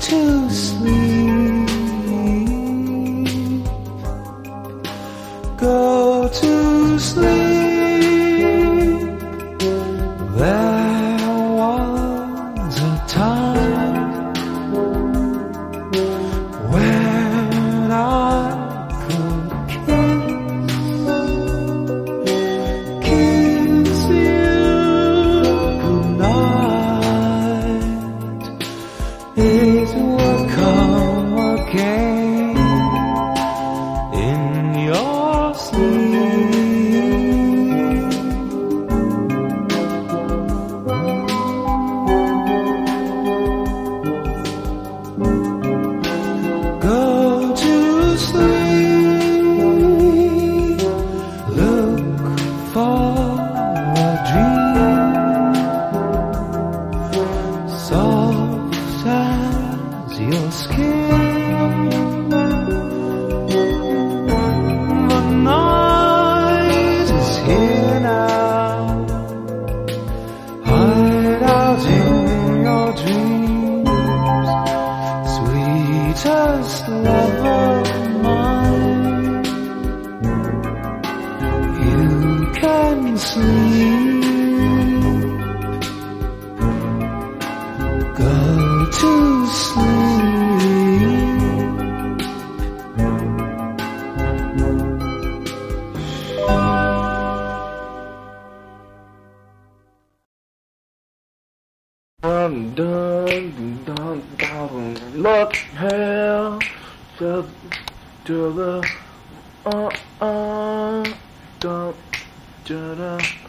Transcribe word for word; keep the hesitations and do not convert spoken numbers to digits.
to sleep. Go to sleep. There was a time when I could kiss, kiss you goodnight. It will come again in your sleep. Go to sleep. Look for a dream soft as your skin. The night is here now. Hide out in your dreams, sweetest love of mine. You can sleep. Go to sleep. Dun, dun, dun, dun. Look here to, to the uh uh dun, dun, dun.